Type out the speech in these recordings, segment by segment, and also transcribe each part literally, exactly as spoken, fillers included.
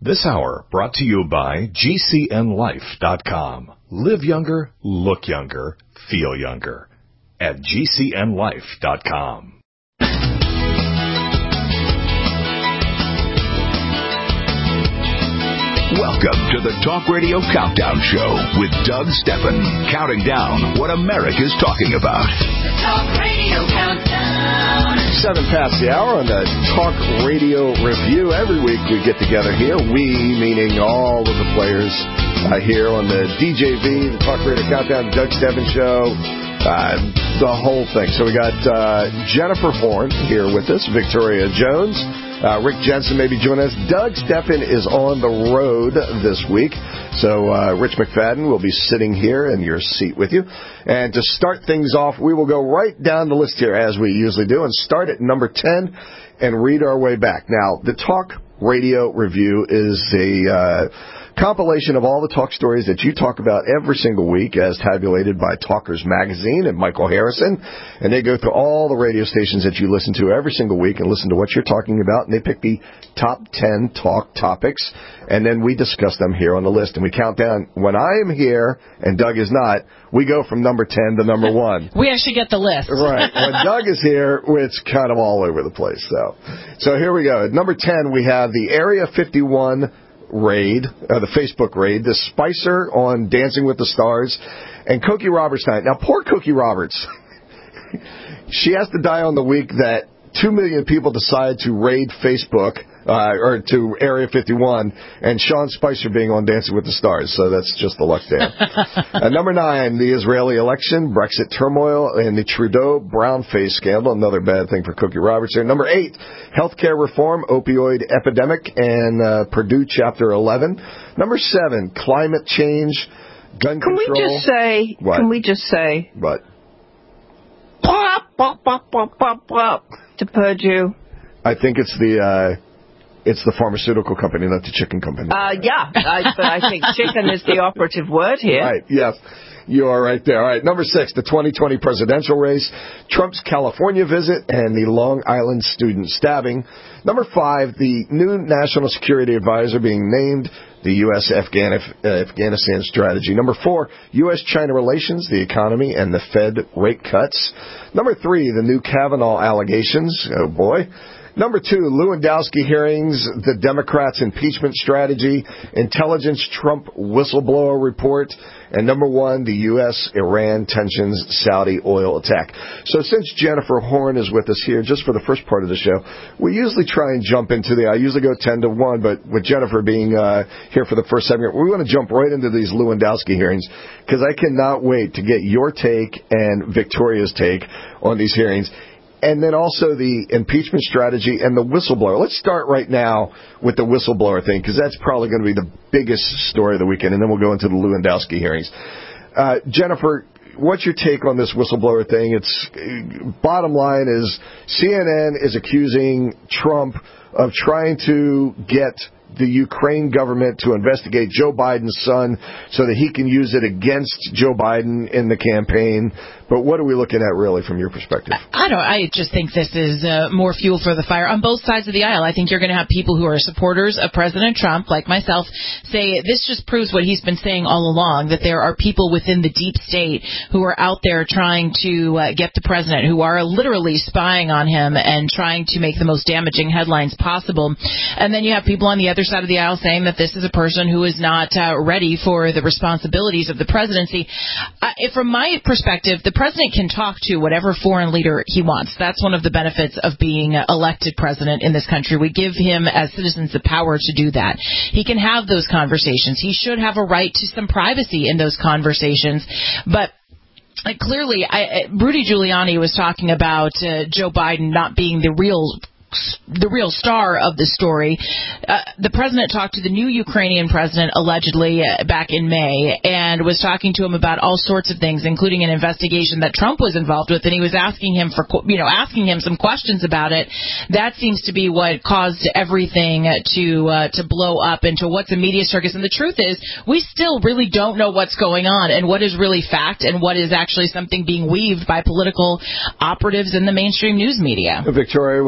This hour brought to you by G C N life dot com. Live younger, look younger, feel younger at G C N life dot com. Welcome to the Talk Radio Countdown Show with Doug Steffen, counting down what America's talking about. The Talk Radio Countdown. Seven past the hour on the Talk Radio Review. Every week we get together here, we, meaning all of the players uh, here on the D J V, the Talk Radio Countdown, the Doug Steffen Show, uh, the whole thing. So we got uh, Jennifer Horn here with us, Victoria Jones. Uh, Rick Jensen may be joining us. Doug Steffen is on the road this week. So uh, Rich McFadden will be sitting here in your seat with you. And to start things off, we will go right down the list here as we usually do and start at number ten and read our way back. Now, the Talk Radio Review is a uh, compilation of all the talk stories that you talk about every single week as tabulated by Talkers Magazine and Michael Harrison. And they go through all the radio stations that you listen to every single week and listen to what you're talking about. And they pick the top ten talk topics. And then we discuss them here on the list. And we count down. When I am here and Doug is not, we go from number ten to number one. We actually get the list. Right. When Doug is here, it's kind of all over the place. So, so here we go. At number ten, we have the Area fifty-one raid, uh, the Facebook raid, the Spicer on Dancing with the Stars, and Cokie Roberts tonight. Now, poor Cokie Roberts. She has to die on the week that two million people decide to raid Facebook, uh, or to Area fifty-one, and Sean Spicer being on Dancing with the Stars. So that's just the luck there. uh, number nine, the Israeli election, Brexit turmoil, and the Trudeau brown-face scandal. Another bad thing for Cokie Roberts here. Number eight, healthcare reform, opioid epidemic, and uh, Purdue Chapter eleven. Number seven, climate change, gun can control. Can we just say? What? Can we just say? What? Pop, pop, pop, pop, pop, pop. To Purdue. I think it's the uh, it's the pharmaceutical company, not the chicken company. Uh, yeah, I, but I think chicken is the operative word here. Right, yes. You are right there. All right, number six, the twenty twenty presidential race, Trump's California visit, and the Long Island student stabbing. Number five, the new national security advisor being named, the U S Afghanistan strategy. Number four, U S China relations, the economy, and the Fed rate cuts. Number three, the new Kavanaugh allegations. Oh, boy. Number two, Lewandowski hearings, the Democrats' impeachment strategy, intelligence Trump whistleblower report, and number one, the U S Iran tensions, Saudi oil attack. So since Jennifer Horn is with us here, just for the first part of the show, we usually try and jump into the, I usually go ten to one, but with Jennifer being uh, here for the first segment, we want to jump right into these Lewandowski hearings, because I cannot wait to get your take and Victoria's take on these hearings. And then also the impeachment strategy and the whistleblower. Let's start right now with the whistleblower thing, because that's probably going to be the biggest story of the weekend, and then we'll go into the Lewandowski hearings. Uh, Jennifer, what's your take on this whistleblower thing? It's bottom line is C N N is accusing Trump of trying to get the Ukraine government to investigate Joe Biden's son so that he can use it against Joe Biden in the campaign. But what are we looking at really from your perspective? I don't. I just think this is uh, more fuel for the fire on both sides of the aisle. I think you're going to have people who are supporters of President Trump, like myself, say this just proves what he's been saying all along, that there are people within the deep state who are out there trying to uh, get the president, who are literally spying on him and trying to make the most damaging headlines possible. And then you have people on the other side of the aisle saying that this is a person who is not uh, ready for the responsibilities of the presidency. Uh, from my perspective, the president can talk to whatever foreign leader he wants. That's one of the benefits of being elected president in this country. We give him, as citizens, the power to do that. He can have those conversations. He should have a right to some privacy in those conversations. But uh, clearly, I, uh, Rudy Giuliani was talking about uh, Joe Biden not being the real the real star of the story. Uh, the president talked to the new Ukrainian president, allegedly, uh, back in May, and was talking to him about all sorts of things, including an investigation that Trump was involved with, and he was asking him for, you know, asking him some questions about it. That seems to be what caused everything to uh, to blow up into what's a media circus. And the truth is, we still really don't know what's going on and what is really fact and what is actually something being weaved by political operatives in the mainstream news media. Victoria, what do you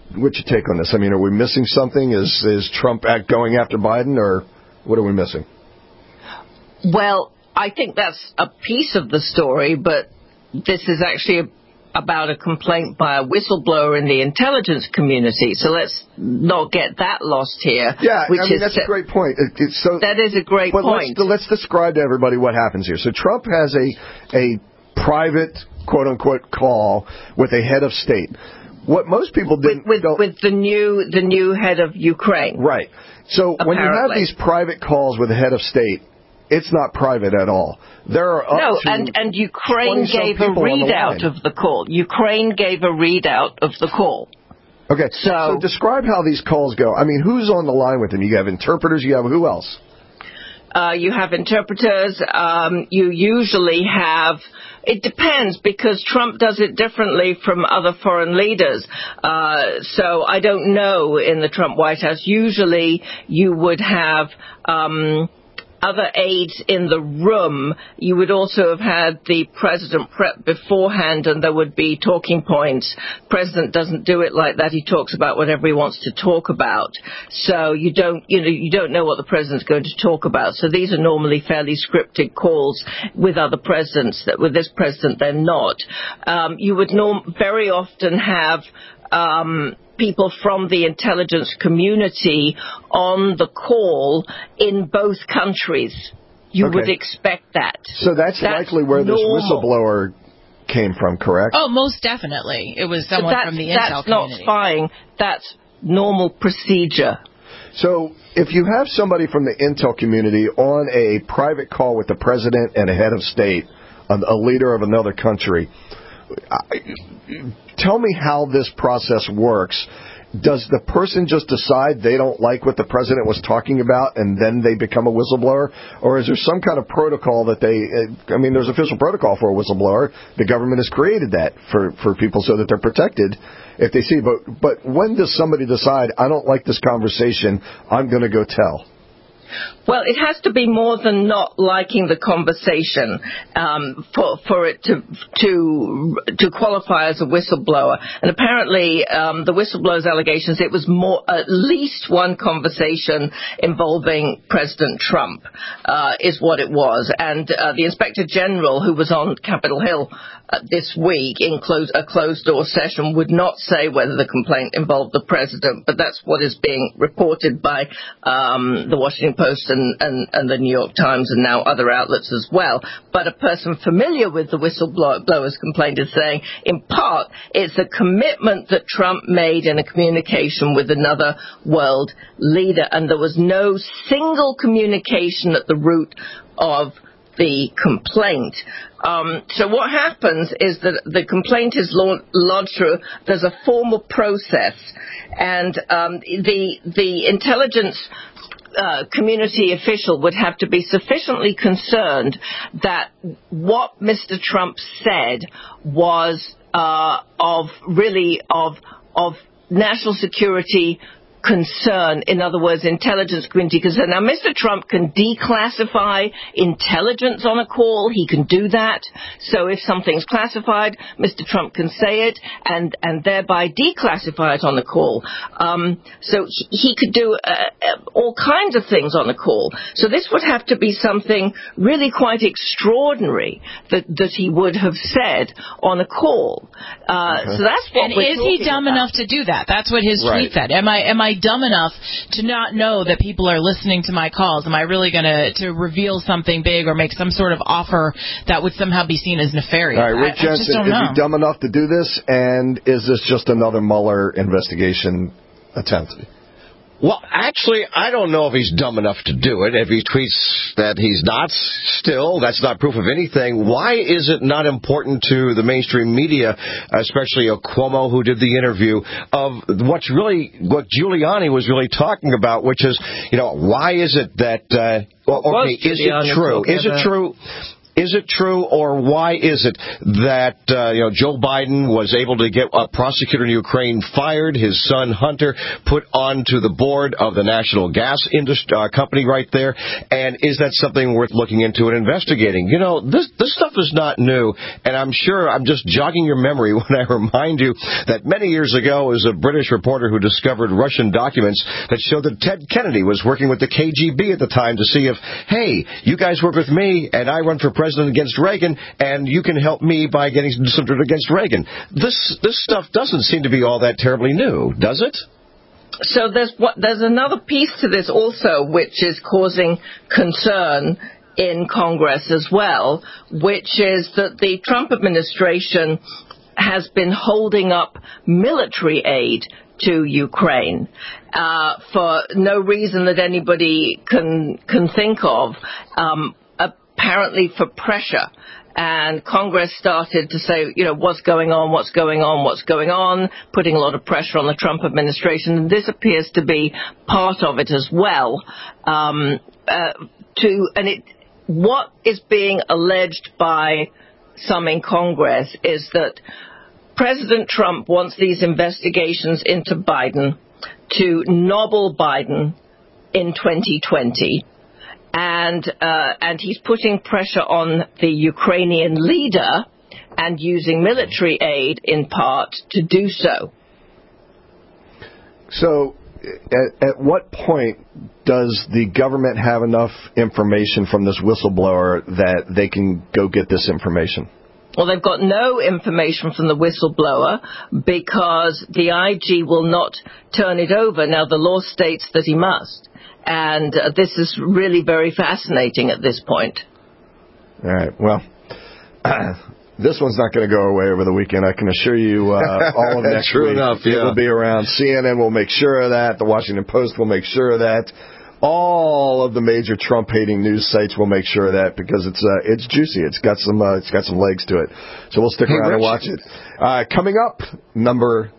what's your take on this? I mean, are we missing something? Is is Trump act going after Biden, or what are we missing? Well, I think that's a piece of the story, but this is actually a, about a complaint by a whistleblower in the intelligence community. So let's not get that lost here. Yeah, which I mean, is that's a great point. It, it's so, that is a great but point. Let's, let's describe to everybody what happens here. So Trump has a a private, quote-unquote, call with a head of state. What most people didn't... With, with, don't, with the new the new head of Ukraine. Right. So apparently. When you have these private calls with the head of state, it's not private at all. There are up no, to and, and Ukraine gave a people on the readout line. of the call. Ukraine gave a readout of the call. Okay, so, so describe how these calls go. I mean, who's on the line with them? You have interpreters, you have who else? Uh, you have interpreters. Um, you usually have... It depends, because Trump does it differently from other foreign leaders. Uh, so I don't know in the Trump White House. Usually you would have... Um, other aides in the room. You would also have had the president prep beforehand, and there would be talking points. The president doesn't do it like that. He talks about whatever he wants to talk about. So you don't, you know, you don't know what the president's going to talk about. So these are normally fairly scripted calls with other presidents. That with this president, they're not. Um, you would norm- very often have um, people from the intelligence community on the call in both countries. You okay. would expect that. So that's, that's likely where normal. This whistleblower came from, correct? Oh, most definitely. It was someone from the intel community. That's not spying. That's normal procedure. So if you have somebody from the intel community on a private call with the president and a head of state, a, a leader of another country, tell me how this process works. Does the person just decide they don't like what the president was talking about and then they become a whistleblower? Or is there some kind of protocol that they, I mean, there's official protocol for a whistleblower. The government has created that for, for people so that they're protected if they see. But, but when does somebody decide, I don't like this conversation, I'm going to go tell? Well, it has to be more than not liking the conversation um, for for it to to to qualify as a whistleblower. And apparently, um, the whistleblower's allegations, it was more at least one conversation involving President Trump, uh, is what it was. And uh, the Inspector General, who was on Capitol Hill uh, this week in close, a closed-door session, would not say whether the complaint involved the president, but that's what is being reported by um, the Washington Post and And, and the New York Times and now other outlets as well. But a person familiar with the whistleblower's complaint is saying, in part, it's a commitment that Trump made in a communication with another world leader, and there was no single communication at the root of the complaint. Um, so what happens is that the complaint is lodged through, there's a formal process, and um, the the intelligence Uh, community official would have to be sufficiently concerned that what Mister Trump said was uh, of really of of national security concern, in other words, intelligence community concern. Now, Mister Trump can declassify intelligence on a call. He can do that. So if something's classified, Mister Trump can say it and, and thereby declassify it on the call. Um, so he could do uh, all kinds of things on the call. So this would have to be something really quite extraordinary that, that he would have said on a call. Uh, okay. So that's what and we're is he dumb about. enough to do that? That's what his right. tweet said. Am I am I dumb enough to not know that people are listening to my calls? Am I really going to to reveal something big or make some sort of offer that would somehow be seen as nefarious? All right, Rick I, I just Jensen, don't is know. he dumb enough to do this, and is this just another Mueller investigation attempt? Well, actually, I don't know if he's dumb enough to do it. If he tweets that he's not still, that's not proof of anything. Why is it not important to the mainstream media, especially Cuomo, who did the interview, of what's really, what Giuliani was really talking about, which is, you know, why is it that, uh, well, okay, is it true? Is it true? Is it true, or why is it that uh, you know Joe Biden was able to get a prosecutor in Ukraine fired, his son Hunter put onto the board of the national gas industry uh, company right there, and is that something worth looking into and investigating? You know, this this stuff is not new, and I'm sure I'm just jogging your memory when I remind you that many years ago, it was a British reporter who discovered Russian documents that showed that Ted Kennedy was working with the K G B at the time to see if, hey, you guys work with me, and I run for president against Reagan, and you can help me by getting some dirt against Reagan. This this stuff doesn't seem to be all that terribly new, does it? So there's what, there's another piece to this also, which is causing concern in Congress as well, which is that the Trump administration has been holding up military aid to Ukraine uh, for no reason that anybody can can think of, um, apparently for pressure. And Congress started to say, you know, what's going on, what's going on, what's going on, putting a lot of pressure on the Trump administration. And this appears to be part of it as well. Um, uh, to and it, what is being alleged by some in Congress is that President Trump wants these investigations into Biden to nobble Biden in twenty twenty. And uh, and he's putting pressure on the Ukrainian leader and using military aid in part to do so. So at, at what point does the government have enough information from this whistleblower that they can go get this information? Well, they've got no information from the whistleblower because the I G will not turn it over. Now, the law states that he must. And uh, this is really very fascinating at this point. All right. Well, uh, this one's not going to go away over the weekend. I can assure you uh, all of next True week enough, yeah. It will be around. C N N will make sure of that. The Washington Post will make sure of that. All of the major Trump-hating news sites will make sure of that because it's uh, it's juicy. It's got some uh, it's got some legs to it. So we'll stick hey, around Rich. and watch it. Uh, coming up, number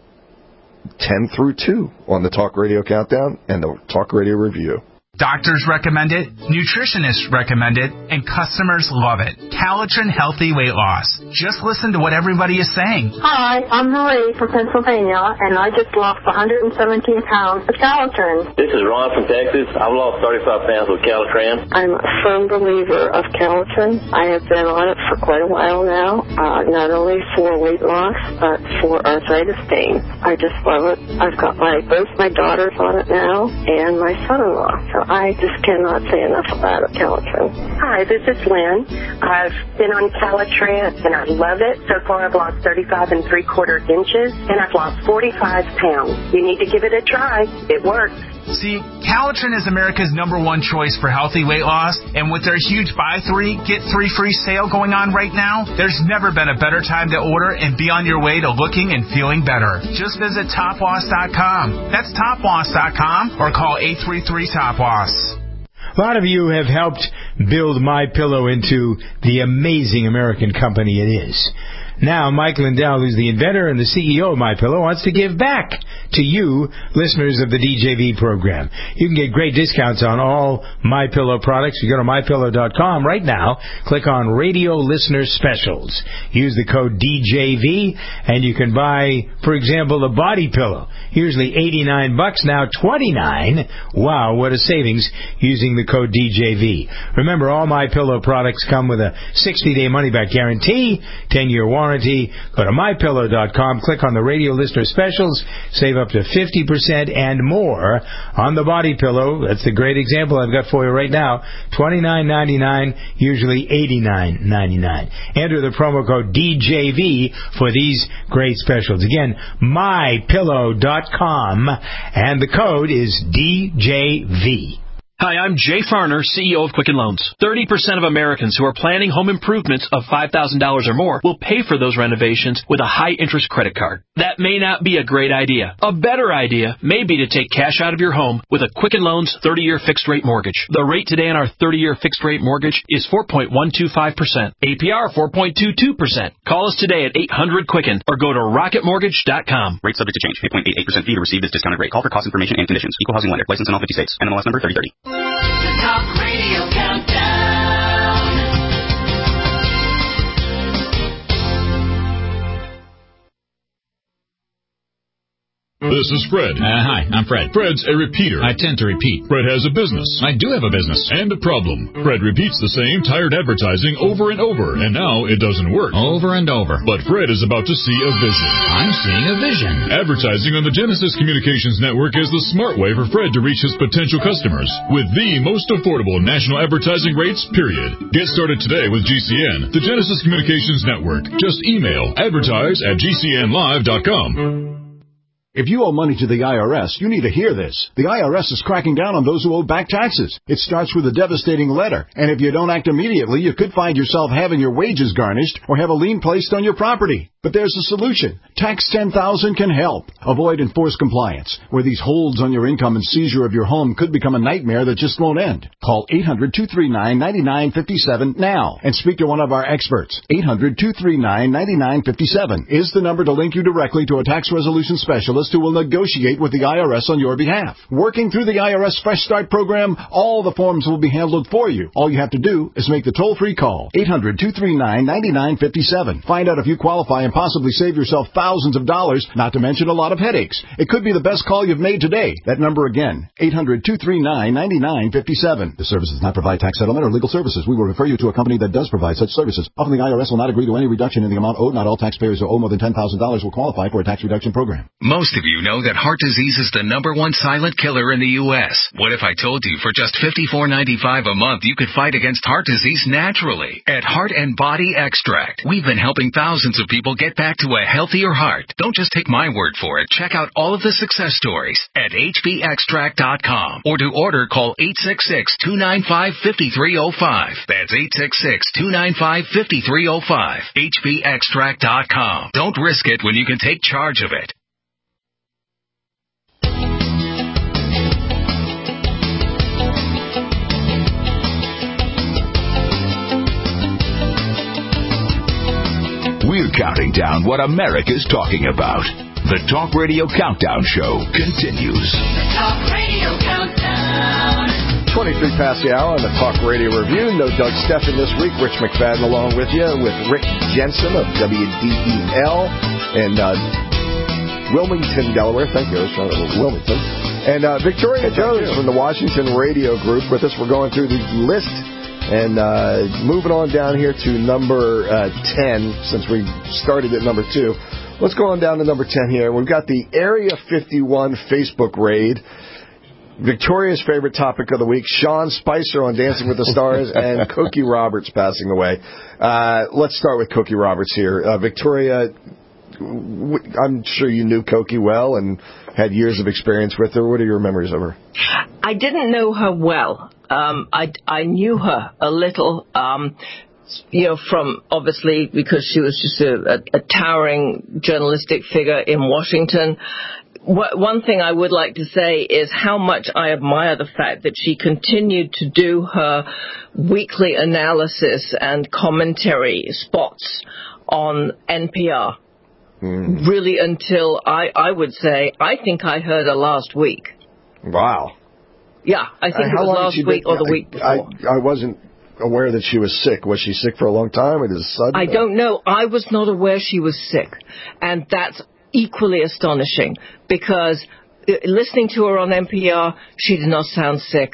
ten through two on the Talk Radio Countdown and the Talk Radio Review. Doctors recommend it, nutritionists recommend it, and customers love it. Calitrin Healthy Weight Loss. Just listen to what everybody is saying. Hi, I'm Marie from Pennsylvania, and I just lost one hundred seventeen pounds with Calitrin. This is Ron from Texas. I've lost thirty-five pounds with Calitrin. I'm a firm believer of Calitrin. I have been on it for quite a while now, uh, not only for weight loss, but for arthritis pain. I just love it. I've got my both my daughters on it now, and my son-in-law. So I just cannot say enough about it, Calitrin. Hi, this is Lynn. I've been on Calitrin, and I love it. So far, I've lost thirty-five and three quarter inches, and I've lost forty-five pounds. You need to give it a try. It works. See, Calitrin is America's number one choice for healthy weight loss, and with their huge buy three, get three free sale going on right now, there's never been a better time to order and be on your way to looking and feeling better. Just visit top loss dot com. That's top loss dot com or call eight three three top loss. A lot of you have helped build MyPillow into the amazing American company it is. Now, Mike Lindell, who's the inventor and the C E O of MyPillow, wants to give back to you, listeners of the D J V program. You can get great discounts on all MyPillow products. You go to my pillow dot com right now, click on Radio Listener Specials. Use the code D J V, and you can buy, for example, a body pillow. Usually eighty-nine bucks, now twenty-nine. Wow, what a savings using the code D J V. Remember, all MyPillow products come with a sixty-day money-back guarantee, ten-year warranty. Go to my pillow dot com, click on the Radio Listener Specials, save up to fifty percent and more on the body pillow. That's the great example I've got for you right now. twenty-nine ninety-nine, usually eighty-nine ninety-nine. Enter the promo code D J V for these great specials. Again, my pillow dot com, and the code is D J V. Hi, I'm Jay Farner, C E O of Quicken Loans. thirty percent of Americans who are planning home improvements of five thousand dollars or more will pay for those renovations with a high-interest credit card. That may not be a great idea. A better idea may be to take cash out of your home with a Quicken Loans thirty-year fixed-rate mortgage. The rate today on our thirty-year fixed-rate mortgage is four point one two five percent. A P R four point two two percent. Call us today at eight hundred Quicken or go to rocket mortgage dot com. Rate subject to change. eight point eight eight percent fee to receive this discounted rate. Call for cost information and conditions. Equal housing lender. License in all fifty states. N M L S number thirty thirty. The Talk Radio Countdown. This is Fred. Uh, hi, I'm Fred. Fred's a repeater. I tend to repeat. Fred has a business. I do have a business. And a problem. Fred repeats the same tired advertising over and over, and now it doesn't work. Over and over. But Fred is about to see a vision. I'm seeing a vision. Advertising on the Genesis Communications Network is the smart way for Fred to reach his potential customers with the most affordable national advertising rates, period. Get started today with G C N, the Genesis Communications Network. Just email advertise at g c n live dot com. If you owe money to the I R S, you need to hear this. The I R S is cracking down on those who owe back taxes. It starts with a devastating letter, and if you don't act immediately, you could find yourself having your wages garnished or have a lien placed on your property. But there's a solution. Tax ten thousand can help. Avoid enforced compliance, where these holds on your income and seizure of your home could become a nightmare that just won't end. Call eight hundred, two three nine, nine nine five seven now and speak to one of our experts. eight hundred, two three nine, nine nine five seven is the number to link you directly to a tax resolution specialist who will negotiate with the I R S on your behalf. Working through the I R S Fresh Start program, all the forms will be handled for you. All you have to do is make the toll-free call. eight hundred, two three nine, nine nine five seven. Find out if you qualify and possibly save yourself thousands of dollars, not to mention a lot of headaches. It could be the best call you've made today. That number again, eight hundred, two three nine, nine nine five seven. The service does not provide tax settlement or legal services. We will refer you to a company that does provide such services. Often the I R S will not agree to any reduction in the amount owed. Not all taxpayers who owe more than ten thousand dollars will qualify for a tax reduction program. Most of you know that heart disease is the number one silent killer in the U S. What if I told you for just fifty-four ninety-five a month you could fight against heart disease naturally at Heart and Body Extract? We've been helping thousands of people get back to a healthier heart. Don't just take my word for it. Check out all of the success stories at h b extract dot com or to order call eight six six, two nine five, five three zero five. That's eight six six, two nine five, five three zero five. h b extract dot com. Don't risk it when you can take charge of it. We're counting down what America's talking about. The Talk Radio Countdown Show continues. The Talk Radio Countdown. twenty-three past the hour on the Talk Radio Review. No Doug Stephan this week. Rich McFadden along with you with Rick Jensen of W D E L and uh, Wilmington, Delaware. Thank you. I was trying to Wilmington. And uh, Victoria Jones from the Washington Radio Group with us. We're going through the list. And uh, moving on down here to number uh, ten, since we started at number two. Let's go on down to number ten here. We've got the Area fifty-one Facebook raid. Victoria's favorite topic of the week, Sean Spicer on Dancing with the Stars, and Cookie Roberts passing away. Uh, let's start with Cookie Roberts here. Uh, Victoria, I'm sure you knew Cookie well and had years of experience with her. What are your memories of her? I didn't know her well. Um, I, I knew her a little, um, you know, from obviously because she was just a, a, a towering journalistic figure in Washington. What, one thing I would like to say is how much I admire the fact that she continued to do her weekly analysis and commentary spots on N P R. Mm. Really until I, I would say, I think I heard her last week. Wow. Yeah, I think uh, it was last week been, or the week before. I, I wasn't aware that she was sick. Was she sick for a long time or just sudden? I don't know. I was not aware she was sick. And that's equally astonishing because listening to her on N P R, she did not sound sick.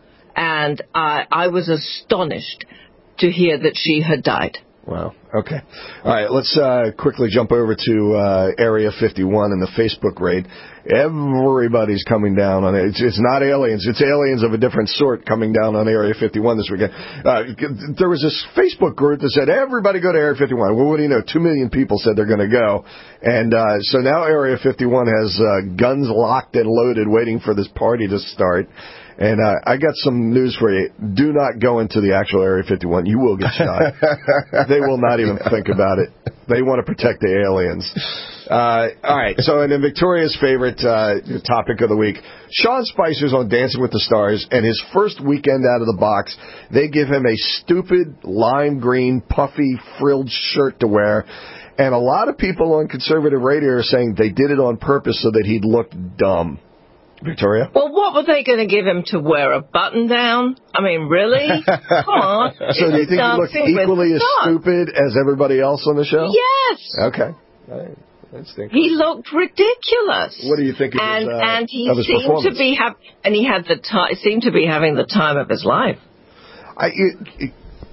And I, I was astonished to hear that she had died. Wow. Okay. All right. Let's uh, quickly jump over to uh, Area fifty-one and the Facebook raid. Everybody's coming down on it. It's, it's not aliens. It's aliens of a different sort coming down on Area fifty-one this weekend. Uh, there was this Facebook group that said, everybody go to Area fifty-one. Well, what do you know? Two million people said they're going to go. And uh, so now Area fifty-one has uh, guns locked and loaded waiting for this party to start. And uh, I got some news for you. Do not go into the actual Area fifty-one. You will get shot. They will not even think about it. They want to protect the aliens. Uh, all right. So, and then Victoria's favorite uh, topic of the week, Sean Spicer's on Dancing with the Stars, and his first weekend out of the box, they give him a stupid lime green, puffy, frilled shirt to wear. And a lot of people on conservative radio are saying they did it on purpose so that he'd look dumb. Victoria? Well, what were they going to give him to wear? A button down? I mean, really? Come on. So do you think he looked equally as stupid as everybody else on the show? Yes. Okay. All right. He looked ridiculous. What do you think of and, his, uh, and he of his seemed performance? to be ha- and he had the time. Seemed to be having the time of his life. I, it, it,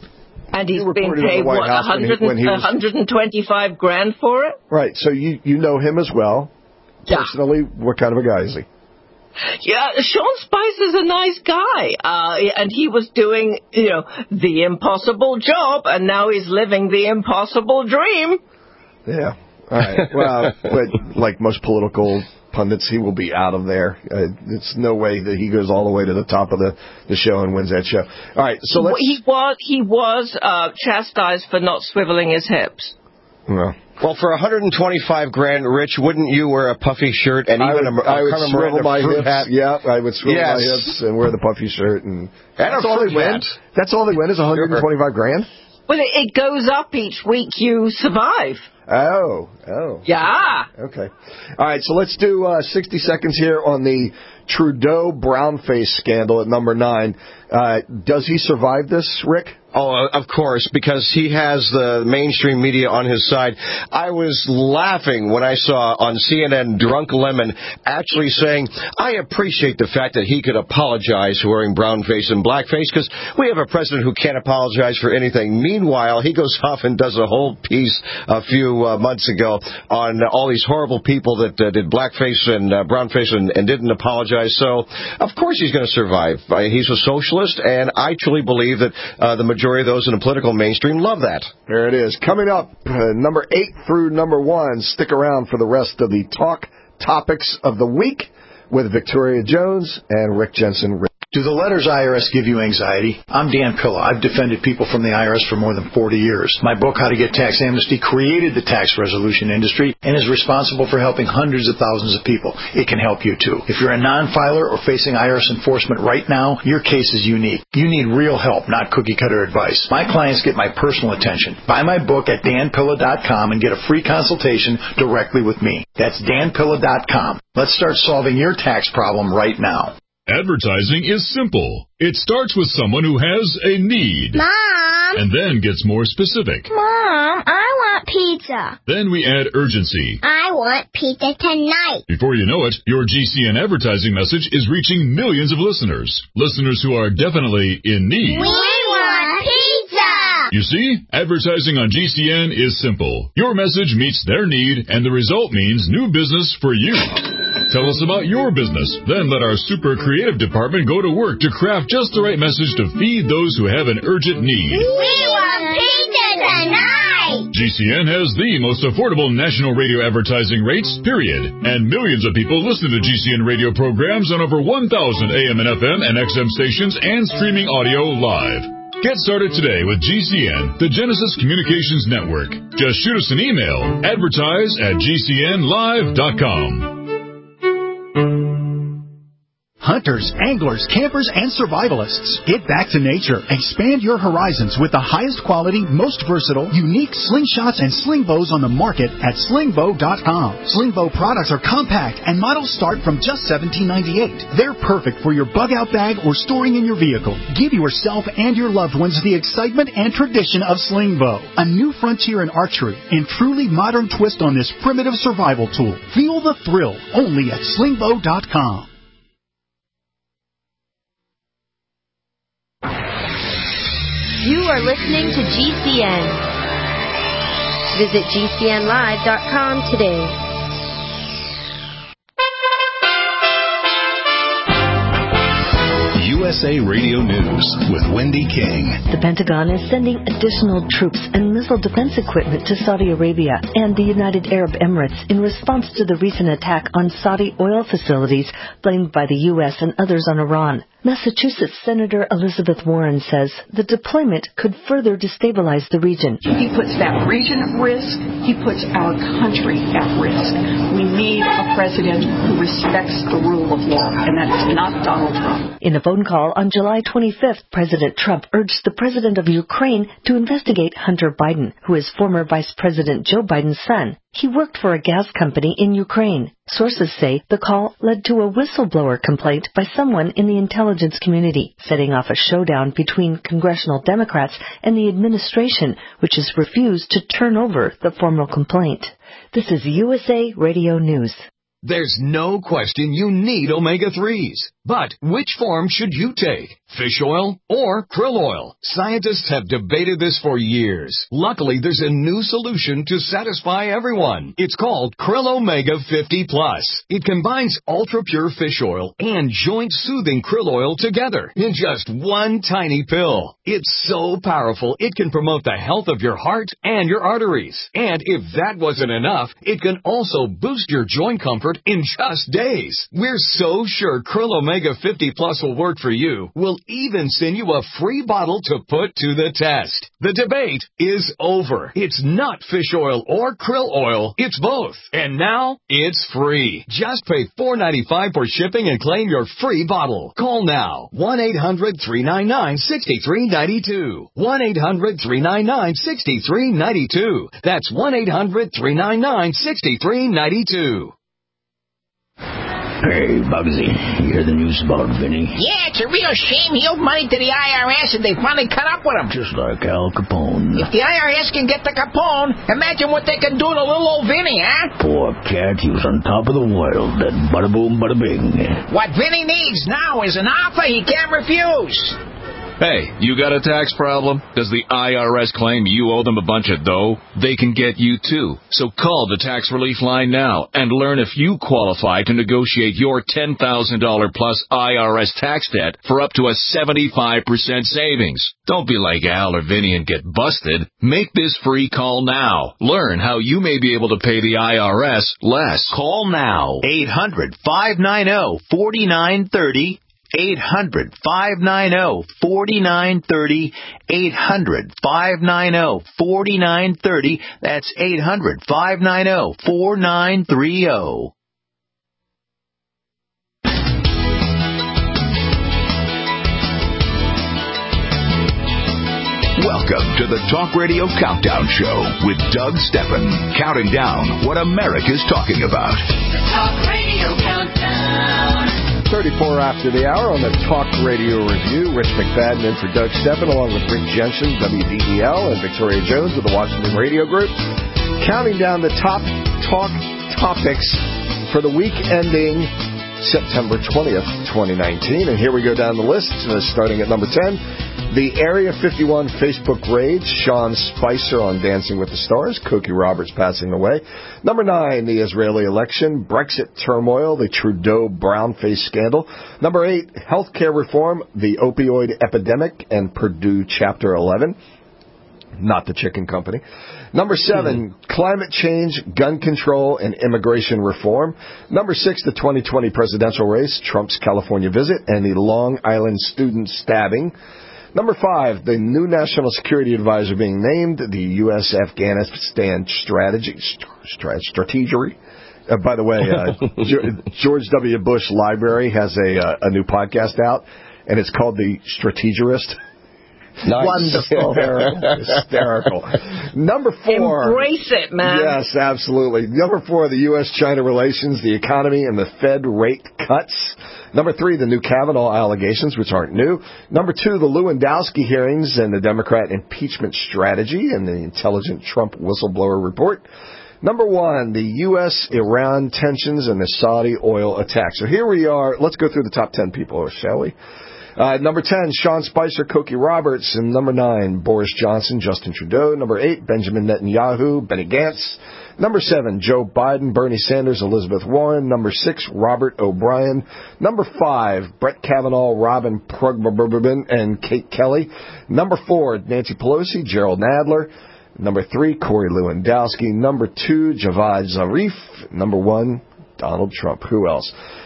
and he's he being reported in paid the White what House when he- when he was- one hundred twenty-five grand for it. Right. So you you know him as well. Yeah. Personally, what kind of a guy is he? Yeah, Sean Spice is a nice guy, uh, and he was doing, you know, the impossible job, and now he's living the impossible dream. Yeah. All right. Well, but like most political pundits, he will be out of there. Uh, it's no way that he goes all the way to the top of the, the show and wins that show. All right. So let's. He was he was uh, chastised for not swiveling his hips. Well. Well, for one hundred twenty-five grand, Rich, wouldn't you wear a puffy shirt and I even would, a, a I would Carmen swivel Miranda my fruit hips. hat? Yeah, I would swivel Yes. my hips and wear the puffy shirt, and, And that's a all they fruit win. hat. That's all they win is one hundred twenty-five grand. Well, it, it goes up each week you survive. Oh, oh. Yeah. Okay. All right, so let's do uh, sixty seconds here on the Trudeau brownface scandal at number nine. Uh, does he survive this, Rick? Oh, of course, because he has the mainstream media on his side. I was laughing when I saw on C N N Drunk Lemon actually saying, I appreciate the fact that he could apologize for wearing brownface and blackface because we have a president who can't apologize for anything. Meanwhile, he goes off and does a whole piece a few uh, months ago on uh, all these horrible people that uh, did blackface and uh, brownface and, and didn't apologize. So, of course he's going to survive. Uh, he's a socialist, and I truly believe that uh, the majority of those in the political mainstream love that. There it is. Coming up, uh, number eight through number one. Stick around for the rest of the talk topics of the week with Victoria Jones and Rick Jensen. Do the letters I R S give you anxiety? I'm Dan Pilla. I've defended people from the I R S for more than forty years. My book, How to Get Tax Amnesty, created the tax resolution industry and is responsible for helping hundreds of thousands of people. It can help you, too. If you're a non-filer or facing I R S enforcement right now, your case is unique. You need real help, not cookie-cutter advice. My clients get my personal attention. Buy my book at dan pilla dot com and get a free consultation directly with me. That's dan pilla dot com. Let's start solving your tax problem right now. Advertising is simple. It starts with someone who has a need. Mom! And then gets more specific. Mom, I want pizza. Then we add urgency. I want pizza tonight. Before you know it, your G C N advertising message is reaching millions of listeners. Listeners who are definitely in need. We want pizza! You see, advertising on G C N is simple. Your message meets their need, and the result means new business for you. Tell us about your business. Then let our super creative department go to work to craft just the right message to feed those who have an urgent need. We want pizza tonight! G C N has the most affordable national radio advertising rates, period. And millions of people listen to G C N radio programs on over one thousand A M and F M and X M stations and streaming audio live. Get started today with G C N, the Genesis Communications Network. Just shoot us an email, advertise at g c n live dot com. Hunters, anglers, campers, and survivalists. Get back to nature. Expand your horizons with the highest quality, most versatile, unique slingshots and sling bows on the market at sling bow dot com. Sling bow products are compact and models start from just seventeen ninety-eight. They're perfect for your bug out bag or storing in your vehicle. Give yourself and your loved ones the excitement and tradition of sling bow. A new frontier in archery and truly modern twist on this primitive survival tool. Feel the thrill only at sling bow dot com. You are listening to G C N. Visit G C N live dot com today. U S A Radio News with Wendy King. The Pentagon is sending additional troops and missile defense equipment to Saudi Arabia and the United Arab Emirates in response to the recent attack on Saudi oil facilities blamed by the U S and others on Iran. Massachusetts Senator Elizabeth Warren says the deployment could further destabilize the region. He puts that region at risk. He puts our country at risk. We need a president who respects the rule of law, and that is not Donald Trump. In a phone call on July twenty-fifth, President Trump urged the president of Ukraine to investigate Hunter Biden, who is former Vice President Joe Biden's son. He worked for a gas company in Ukraine. Sources say the call led to a whistleblower complaint by someone in the intelligence community, setting off a showdown between congressional Democrats and the administration, which has refused to turn over the formal complaint. This is U S A Radio News. There's no question you need omega threes. But which form should you take? Fish oil or krill oil? Scientists have debated this for years. Luckily, there's a new solution to satisfy everyone. It's called Krill Omega fifty plus. It combines ultra-pure fish oil and joint-soothing krill oil together in just one tiny pill. It's so powerful, it can promote the health of your heart and your arteries. And if that wasn't enough, it can also boost your joint comfort in just days. We're so sure Krill Omega fifty plus will work for you. We'll even send you a free bottle to put to the test. The debate is over. It's not fish oil or krill oil. It's both. And now it's free. Just pay four dollars and ninety-five cents for shipping and claim your free bottle. Call now. one eight hundred three nine nine six three nine two. one eight hundred three nine nine six three nine two. That's one eight hundred three nine nine six three nine two. Hey, Bugsy, you hear the news about Vinny? Yeah, it's a real shame he owed money to the I R S and they finally cut up with him. Just like Al Capone. If the I R S can get to Capone, imagine what they can do to little old Vinny, huh? Poor cat, he was on top of the world. That bada boom, bada bing. What Vinny needs now is an offer he can't refuse. Hey, you got a tax problem? Does the I R S claim you owe them a bunch of dough? They can get you too. So call the tax relief line now and learn if you qualify to negotiate your ten thousand dollars plus I R S tax debt for up to a seventy-five percent savings. Don't be like Al or Vinny and get busted. Make this free call now. Learn how you may be able to pay the I R S less. Call now. eight hundred five nine zero four nine three zero. eight hundred five nine zero four nine three zero. eight hundred five nine zero four nine three zero. That's eight hundred five nine zero four nine three zero. Welcome to the Talk Radio Countdown Show with Doug Steppen, counting down what America's talking about. The Talk Radio Countdown. thirty-four after the hour on the Talk Radio Review. Rich McFadden in for Doug Steppen, along with Rick Jensen, W D E L, and Victoria Jones of the Washington Radio Group. Counting down the top talk topics for the week ending September twentieth, twenty nineteen. And here we go down the list, uh, starting at number ten. The Area fifty-one Facebook raid, Sean Spicer on Dancing with the Stars, Cokie Roberts passing away. Number nine, the Israeli election, Brexit turmoil, the Trudeau brownface scandal. Number eight, healthcare reform, the opioid epidemic, and Purdue Chapter eleven. Not the chicken company. Number seven, mm-hmm. climate change, gun control, and immigration reform. Number six, the twenty twenty presidential race, Trump's California visit, and the Long Island student stabbing. Number five, the new national security advisor being named, the U S Afghanistan strategy, strategy. Uh, by the way, uh, George W. Bush Library has a uh, a new podcast out, and it's called The Strategist. Nice. Wonderful. Hysterical. Hysterical. Number four. Embrace it, man. Yes, absolutely. Number four, the U S China relations, the economy, and the Fed rate cuts. Number three, the new Kavanaugh allegations, which aren't new. Number two, the Lewandowski hearings and the Democrat impeachment strategy and the intelligent Trump whistleblower report. Number one, the U S Iran tensions and the Saudi oil attack. So here we are. Let's go through the top ten people, shall we? Uh, number ten, Sean Spicer, Cokie Roberts. And number nine, Boris Johnson, Justin Trudeau. Number eight, Benjamin Netanyahu, Benny Gantz. Number seven, Joe Biden, Bernie Sanders, Elizabeth Warren. Number six, Robert O'Brien. Number five, Brett Kavanaugh, Robin Prugman, and Kate Kelly. Number four, Nancy Pelosi, Gerald Nadler. Number three, Corey Lewandowski. Number two, Javad Zarif. Number one, Donald Trump. Who else?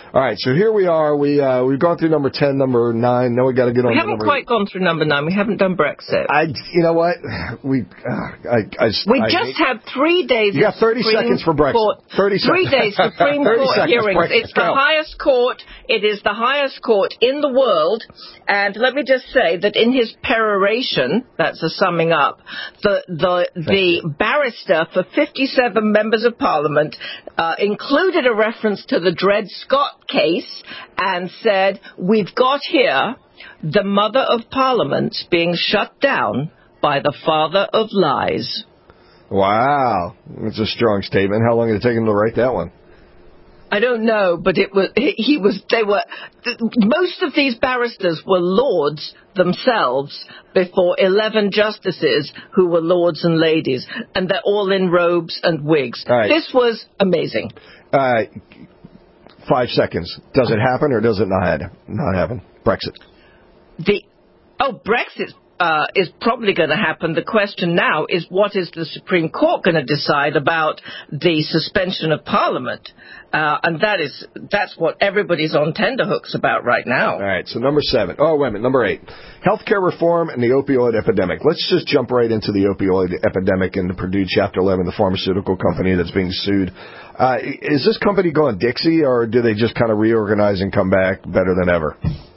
All right, so here we are. We, uh, we've gone through number ten, number nine. Now we got to get on We to haven't number quite gone through number nine. We haven't done Brexit. I, you know what? We, uh, I, I, we I just hate... had three days. You got thirty Supreme seconds for Brexit. Court, thirty three seconds. days Supreme thirty Court seconds. hearings. Brexit. It's the Go. highest court. It is the highest court in the world. And let me just say that in his peroration, that's a summing up, the the the barrister for fifty-seven members of Parliament uh, included a reference to the Dred Scott case and said, we've got here the mother of Parliament being shut down by the father of lies. Wow. That's a strong statement. How long did it take him to write that one? I don't know, but it was, he was, they were, most of these barristers were lords themselves before eleven justices who were lords and ladies, and they're all in robes and wigs. All right. This was amazing. Uh, five seconds. Does it happen or does it not, not happen? Brexit. The, oh, Brexit. Uh, is probably going to happen. The question now is, what is the Supreme Court going to decide about the suspension of Parliament? Uh, and that is that's what everybody's on tenterhooks about right now. All right, so number seven. Oh, wait a minute, number eight. Healthcare reform and the opioid epidemic. Let's just jump right into the opioid epidemic and the Purdue Chapter eleven, the pharmaceutical company that's being sued. Uh, is this company going Dixie, or do they just kind of reorganize and come back better than ever?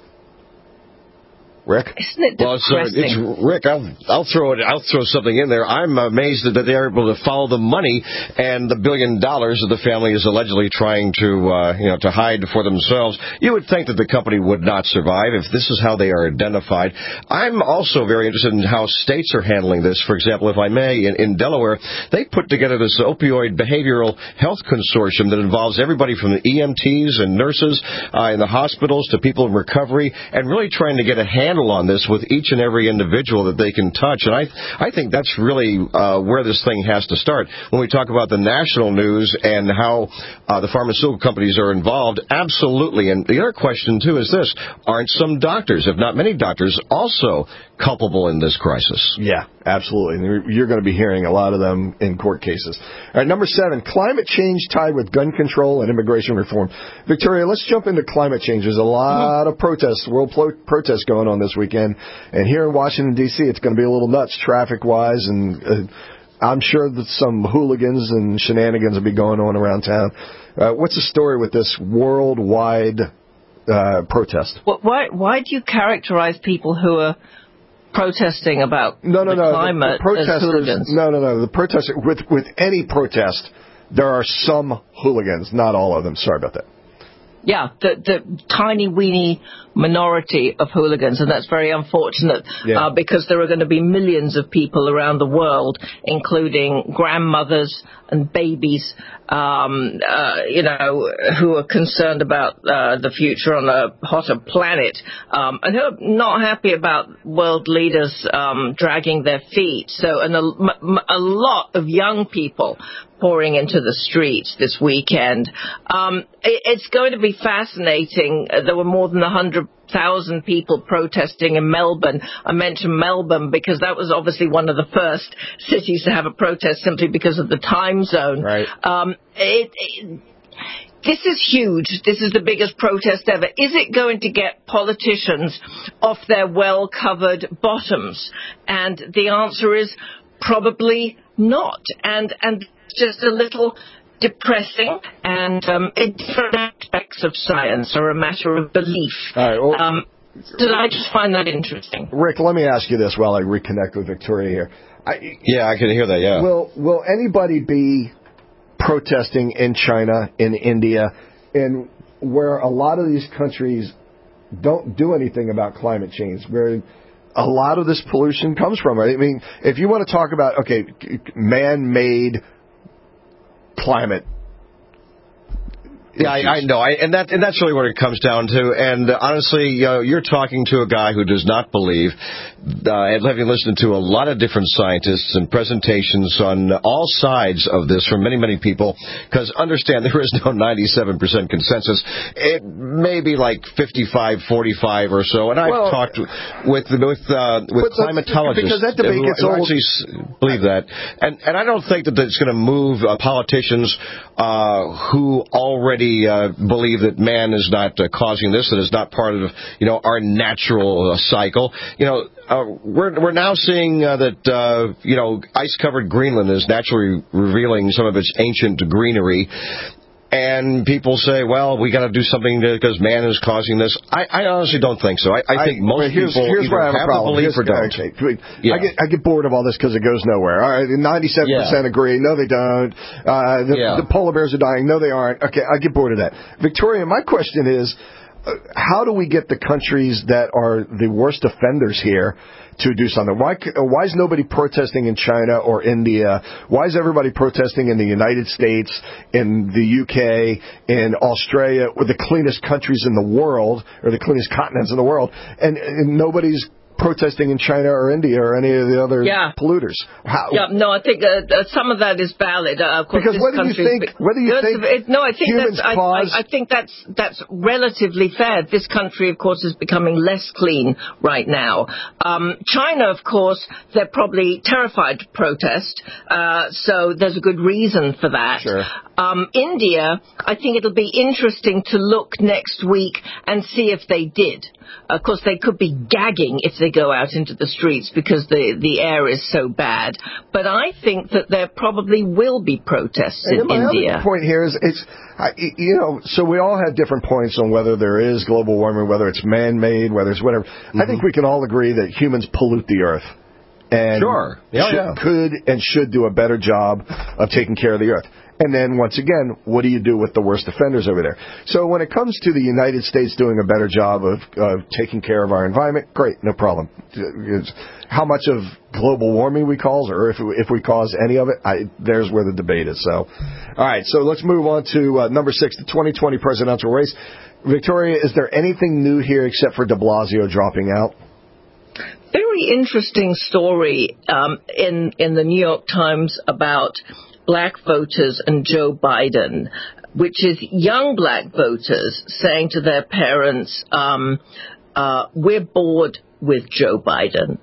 Rick? Isn't it well, so it's Rick. I'll, I'll throw it. I'll throw something in there. I'm amazed that they're able to follow the money and the billion dollars that the family is allegedly trying to, uh, you know, to hide for themselves. You would think that the company would not survive if this is how they are identified. I'm also very interested in how states are handling this. For example, if I may, in, in Delaware, they put together this opioid behavioral health consortium that involves everybody from the E M Ts and nurses uh, in the hospitals to people in recovery, and really trying to get a handle on this with each and every individual that they can touch. And I I think that's really uh, where this thing has to start. When we talk about the national news and how uh, the pharmaceutical companies are involved, absolutely. And the other question, too, is this. Aren't some doctors, if not many doctors, also culpable in this crisis? Yeah, absolutely. And you're going to be hearing a lot of them in court cases. All right, number seven, climate change tied with gun control and immigration reform. Victoria, let's jump into climate change. There's a lot of protests, world protests going on this weekend. And here in Washington, D C, it's going to be a little nuts traffic-wise. And uh, I'm sure that some hooligans and shenanigans will be going on around town. Uh, what's the story with this worldwide uh, protest? Why, why do you characterize people who are protesting about no, no, the no, climate the, the as hooligans? No, no, no. The protesters, with, with any protest, there are some hooligans, not all of them. Sorry about that. Yeah, the, the tiny weeny minority of hooligans, and that's very unfortunate yeah. uh, because there are going to be millions of people around the world, including grandmothers and babies, um, uh, you know, who are concerned about uh, the future on a hotter planet, um, and who are not happy about world leaders um, dragging their feet. So, and a, m- a lot of young people pouring into the streets this weekend. Um, it, it's going to be fascinating. Uh, there were more than one hundred thousand people protesting in Melbourne. I mentioned Melbourne because that was obviously one of the first cities to have a protest simply because of the time zone. Right. Um, it, it, this is huge. This is the biggest protest ever. Is it going to get politicians off their well-covered bottoms? And the answer is probably not. And, and just a little depressing, and um, different aspects of science are a matter of belief. All right, well, um, did I just find that interesting? Rick, let me ask you this while I reconnect with Victoria here. I, yeah, I can hear that, yeah. Will, will anybody be protesting in China, in India, in where a lot of these countries don't do anything about climate change, where a lot of this pollution comes from? I mean, if you want to talk about, okay, man-made climate. Yeah, I, I know, I, and that and that's really what it comes down to. And uh, honestly, you know, you're talking to a guy who does not believe, uh, and having listened to a lot of different scientists and presentations on all sides of this from many, many people, because understand there is no ninety-seven percent consensus. It may be like fifty-five forty-five or so. And I've well, talked with with uh, with climatologists because that debate gets who old. actually believe that, and and I don't think that it's going to move uh, politicians uh, who already already uh, believe that man is not uh, causing this, that it's not part of, you know, our natural uh, cycle. You know, uh, we're we're now seeing uh, that, uh, you know, ice-covered Greenland is naturally revealing some of its ancient greenery. And people say, well, we got to do something because man is causing this. I, I honestly don't think so. I, I think I, most here's, people here's either where I have, have a problem. the belief Here's, or don't. Okay. Yeah. I get I get bored of all this because it goes nowhere. All right, ninety-seven percent Yeah. agree. No, they don't. Uh, the, Yeah. the polar bears are dying. No, they aren't. Okay, I get bored of that. Victoria, my question is, uh, how do we get the countries that are the worst offenders here to do something? Why why is nobody protesting in China or India? Why is everybody protesting in the United States, in the U K, in Australia, or the cleanest countries in the world, or the cleanest continents in the world, and, and nobody's protesting in China or India or any of the other yeah. polluters? How? Yeah, no, I think uh, uh, some of that is valid. Uh, of course, because this whether you think whether you think it, no, I think humans that's cause, I, I, I think that's that's relatively fair. This country, of course, is becoming less clean right now. Um, China, of course, they're probably terrified to protest, uh, so there's a good reason for that. Sure. Um, India, I think it'll be interesting to look next week and see if they did. Of course, they could be gagging if they go out into the streets because the, the air is so bad. But I think that there probably will be protests and in my India. Other point here is, it's, I, you know, so we all have different points on whether there is global warming, whether it's man-made, whether it's whatever. Mm-hmm. I think we can all agree that humans pollute the earth. And sure. Yeah, should, yeah. could and should do a better job of taking care of the earth. And then, once again, what do you do with the worst offenders over there? So when it comes to the United States doing a better job of uh, taking care of our environment, great, no problem. It's how much of global warming we cause, or if if we cause any of it, I, there's where the debate is. So, all right, so let's move on to uh, number six, the twenty twenty presidential race. Victoria, is there anything new here except for de Blasio dropping out? Very interesting story um, in in the New York Times about black voters and Joe Biden, which is young black voters saying to their parents, um, uh, we're bored with Joe Biden.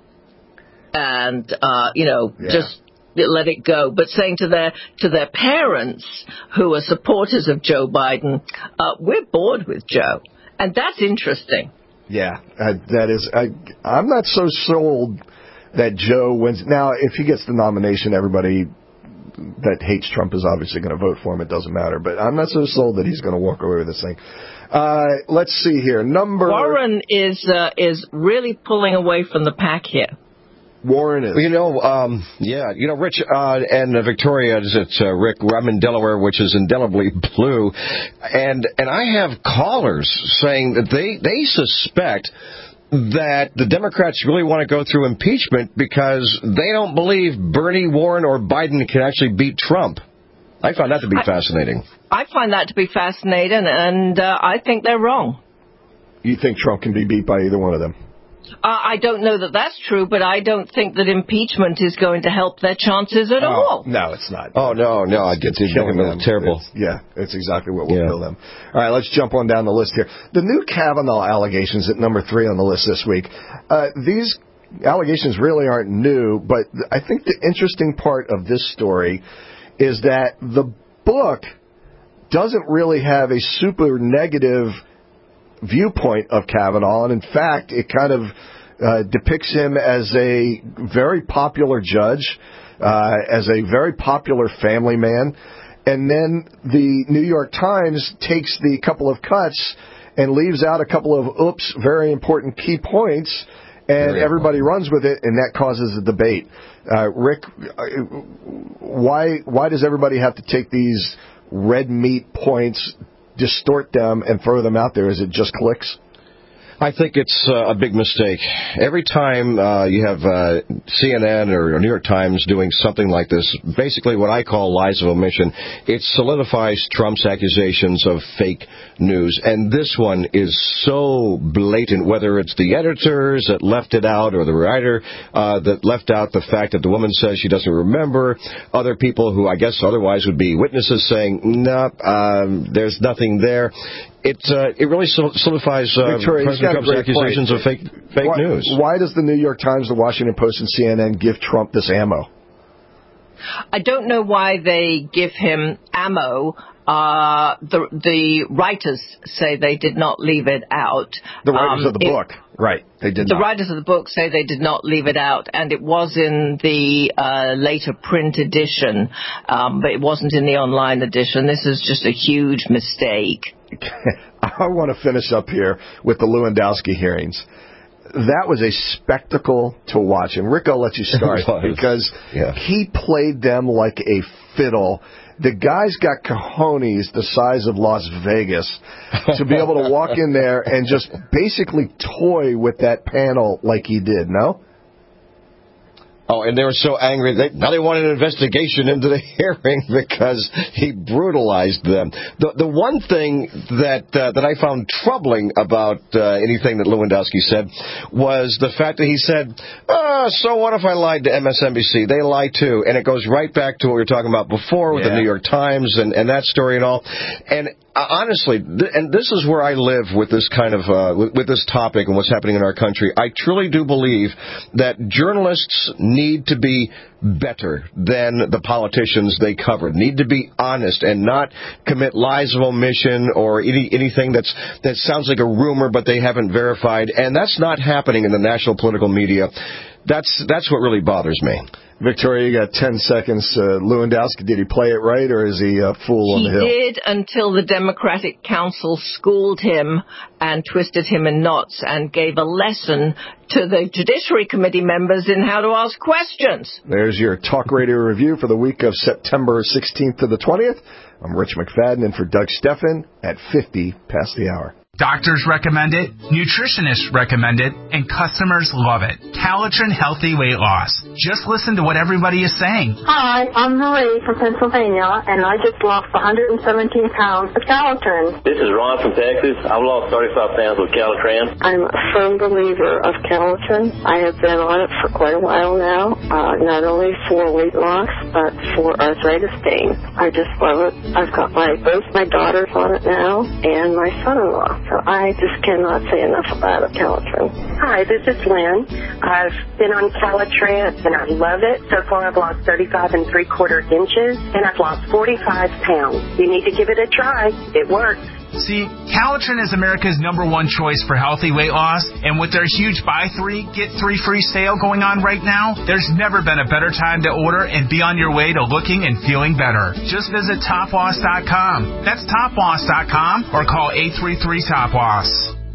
And, uh, you know, yeah. just let it go. But saying to their to their parents, who are supporters of Joe Biden, uh, we're bored with Joe. And that's interesting. Yeah, uh, that is. I, I'm not so sold that Joe wins. Now, if he gets the nomination, everybody that hates Trump is obviously going to vote for him. It doesn't matter. But I'm not so sold that he's going to walk away with this thing. Uh, let's see here. Number Warren is uh, is really pulling away from the pack here. Warren is. You know, um, yeah, you know, Rich uh, and uh, Victoria, is it uh, Rick? I'm in Delaware, which is indelibly blue, and and I have callers saying that they they suspect that the Democrats really want to go through impeachment because they don't believe Bernie, Warren, or Biden can actually beat Trump. I find that to be I, fascinating. I find that to be fascinating, and uh, I think they're wrong. You think Trump can be beat by either one of them? Uh, I don't know that that's true, but I don't think that impeachment is going to help their chances at oh, all. No, it's not. Oh, no, no. I get to killing them. Terrible. It's, yeah, it's exactly what will yeah. kill them. All right, let's jump on down the list here. The new Kavanaugh allegations at number three on the list this week. Uh, these allegations really aren't new, but I think the interesting part of this story is that the book doesn't really have a super negative viewpoint of Kavanaugh, and in fact, it kind of uh, depicts him as a very popular judge, uh, as a very popular family man, and then the New York Times takes the couple of cuts and leaves out a couple of oops, very important key points, and very everybody important. runs with it, and that causes a debate. Uh, Rick, why why does everybody have to take these red meat points, distort them, and throw them out there? Is it just clicks? I think it's uh, a big mistake. Every time uh, you have uh, C N N or New York Times doing something like this, basically what I call lies of omission, it solidifies Trump's accusations of fake news. And this one is so blatant, whether it's the editors that left it out or the writer uh, that left out the fact that the woman says she doesn't remember, other people who I guess otherwise would be witnesses saying, no, nah, um, there's nothing there. It uh, it really solidifies uh, Victoria, President Trump's accusations point. of fake fake why, news. Why does the New York Times, the Washington Post, and C N N give Trump this ammo? I don't know why they give him ammo. Uh, Uh, the the writers say they did not leave it out. The writers um, of the it, book, right? They did. The not. writers of the book say they did not leave it out, and it was in the uh, later print edition, um, but it wasn't in the online edition. This is just a huge mistake. I want to finish up here with the Lewandowski hearings. That was a spectacle to watch. And Rick, I'll let you start because yeah. he played them like a fiddle. The guy's got cojones the size of Las Vegas to be able to walk in there and just basically toy with that panel like he did, no? Oh, and they were so angry. They, now they want an investigation into the hearing because he brutalized them. The the one thing that uh, that I found troubling about uh, anything that Lewandowski said was the fact that he said, oh, so what if I lied to M S N B C? They lie too. And it goes right back to what we were talking about before with yeah. the New York Times and, and that story and all. And Uh, honestly, th- and this is where I live with this kind of, uh, with, with this topic and what's happening in our country. I truly do believe that journalists need to be better than the politicians they cover, need to be honest and not commit lies of omission or any, anything that's, that sounds like a rumor but they haven't verified. And that's not happening in the national political media. That's, that's what really bothers me. Victoria, you got ten seconds. Uh, Lewandowski, did he play it right, or is he a fool on the hill? He did until the Democratic Council schooled him and twisted him in knots and gave a lesson to the Judiciary Committee members in how to ask questions. There's your Talk Radio review for the week of September sixteenth to the twentieth. I'm Rich McFadden in for Doug Steffen at fifty past the hour. Doctors recommend it, nutritionists recommend it, and customers love it. Calitrin Healthy Weight Loss. Just listen to what everybody is saying. Hi, I'm Marie from Pennsylvania, and I just lost one hundred seventeen pounds with Calitrin. This is Ron from Texas. I've lost thirty-five pounds with Calitrin. I'm a firm believer of Calitrin. I have been on it for quite a while now, uh, not only for weight loss, but for arthritis pain. I just love it. I've got my both my daughters on it now, and my son-in-law. So I just cannot say enough about it, Calitrin. Hi, this is Lynn. I've been on Calitrin, and I love it. So far, I've lost thirty-five and three quarter inches, and I've lost forty-five pounds. You need to give it a try. It works. See, Calitrin is America's number one choice for healthy weight loss, and with their huge buy three, get three free sale going on right now, there's never been a better time to order and be on your way to looking and feeling better. Just visit top loss dot com. That's top loss dot com or call eight three three top loss.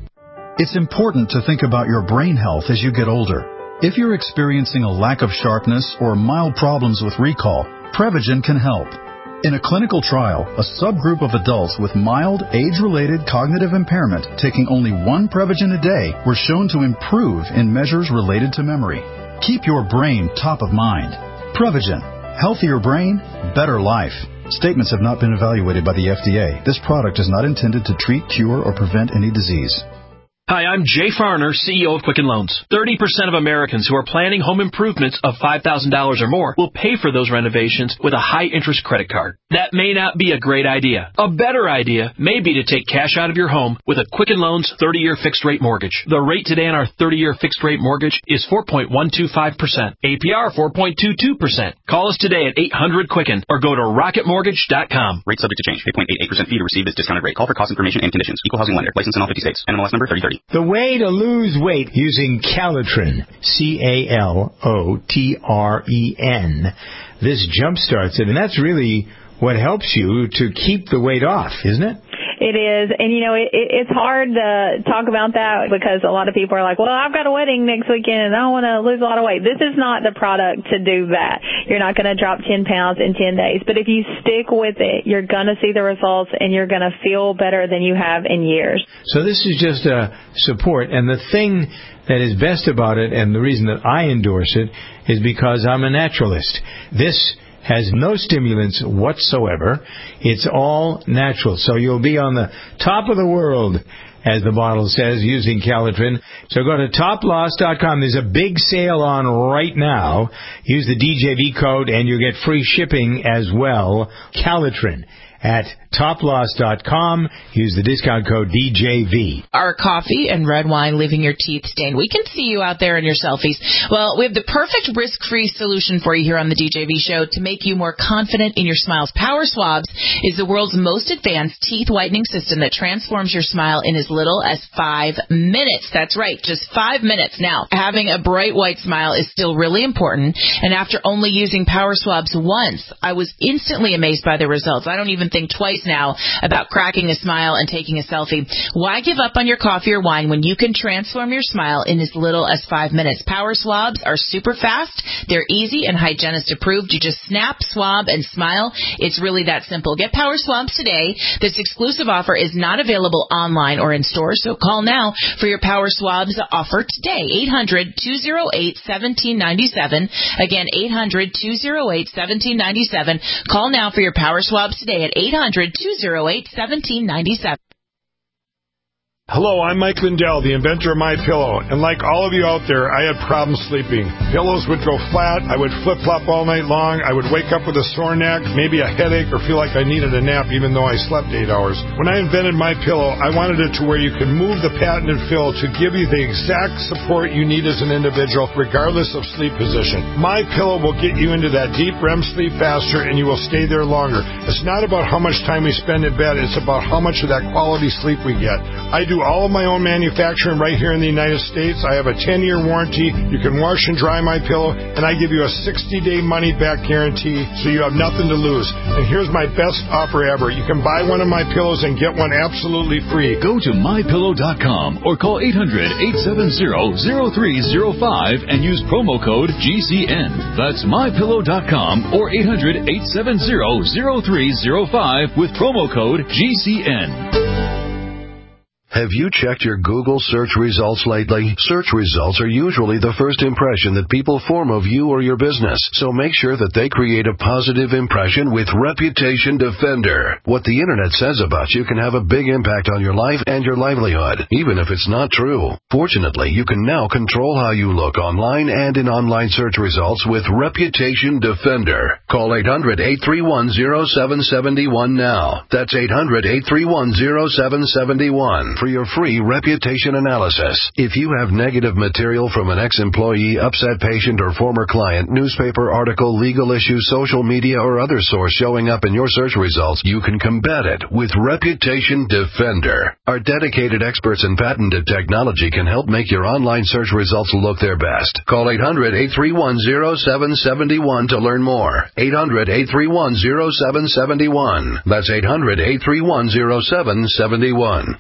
It's important to think about your brain health as you get older. If you're experiencing a lack of sharpness or mild problems with recall, Prevagen can help. In a clinical trial, a subgroup of adults with mild, age-related cognitive impairment taking only one Prevagen a day were shown to improve in measures related to memory. Keep your brain top of mind. Prevagen. Healthier brain, better life. Statements have not been evaluated by the F D A. This product is not intended to treat, cure, or prevent any disease. Hi, I'm Jay Farner, C E O of Quicken Loans. thirty percent of Americans who are planning home improvements of five thousand dollars or more will pay for those renovations with a high-interest credit card. That may not be a great idea. A better idea may be to take cash out of your home with a Quicken Loans thirty-year fixed-rate mortgage. The rate today on our thirty-year fixed-rate mortgage is four point one two five percent. A P R four point two two percent. Call us today at eight hundred Quicken or go to rocket mortgage dot com. Rate subject to change. eight point eight eight percent fee to receive this discounted rate. Call for cost information and conditions. Equal housing lender. License in all fifty states. N M L S number thirty thirty. The way to lose weight using Calitrin, C A L O T R E N, this jumpstarts it, and that's really what helps you to keep the weight off, isn't it? It is, and you know, it, it's hard to talk about that because a lot of people are like, well, I've got a wedding next weekend and I want to lose a lot of weight. This is not the product to do that. You're not going to drop ten pounds in ten days, but if you stick with it, you're going to see the results and you're going to feel better than you have in years. So this is just a support, and the thing that is best about it, and the reason that I endorse it, is because I'm a naturalist. This has no stimulants whatsoever. It's all natural. So you'll be on the top of the world, as the bottle says, using Calitrin. So go to top loss dot com. There's a big sale on right now. Use the D J V code and you'll get free shipping as well. Calitrin at top loss dot com. Use the discount code D J V. Are coffee and red wine leaving your teeth stained? We can see you out there in your selfies. Well, we have the perfect risk-free solution for you here on the D J V Show to make you more confident in your smiles. Power Swabs is the world's most advanced teeth whitening system that transforms your smile in as little as five minutes. That's right, just five minutes. Now, having a bright white smile is still really important, and after only using Power Swabs once, I was instantly amazed by the results. I don't even think twice now about cracking a smile and taking a selfie. Why give up on your coffee or wine when you can transform your smile in as little as five minutes? Power Swabs are super fast, they're easy, and hygienist approved. You just snap, swab, and smile. It's really that simple. Get Power Swabs today. This exclusive offer is not available online or in stores, so call now for your Power Swabs offer today. eight hundred, two oh eight, one seven nine seven. Again, eight hundred, two oh eight, one seven nine seven. Call now for your Power Swabs today at eight hundred, two oh eight, one seven nine seven. Hello, I'm Mike Lindell, the inventor of MyPillow, and like all of you out there, I had problems sleeping. Pillows would go flat, I would flip-flop all night long, I would wake up with a sore neck, maybe a headache, or feel like I needed a nap even though I slept eight hours. When I invented MyPillow, I wanted it to where you could move the patented fill to give you the exact support you need as an individual, regardless of sleep position. MyPillow will get you into that deep R E M sleep faster, and you will stay there longer. It's not about how much time we spend in bed, it's about how much of that quality sleep we get. I do all of my own manufacturing right here in the United States. I have a ten-year warranty. You can wash and dry my pillow, and I give you a sixty-day money-back guarantee, so you have nothing to lose. And here's my best offer ever. You can buy one of my pillows and get one absolutely free. Go to my pillow dot com or call eight hundred, eight seven zero, zero three zero five and use promo code G C N. That's my pillow dot com or eight hundred, eight seven zero, zero three zero five with promo code G C N. Have you checked your Google search results lately? Search results are usually the first impression that people form of you or your business, so make sure that they create a positive impression with Reputation Defender. What the Internet says about you can have a big impact on your life and your livelihood, even if it's not true. Fortunately, you can now control how you look online and in online search results with Reputation Defender. Call eight hundred, eight three one, zero seven seven one now. That's eight hundred, eight three one, zero seven seven one. For your free reputation analysis. If you have negative material from an ex-employee, upset patient, or former client, newspaper article, legal issue, social media, or other source showing up in your search results, you can combat it with Reputation Defender. Our dedicated experts in patented technology can help make your online search results look their best. Call eight hundred, eight three one, zero seven seven one to learn more. eight hundred, eight three one, zero seven seven one. That's eight hundred, eight three one, zero seven seven one.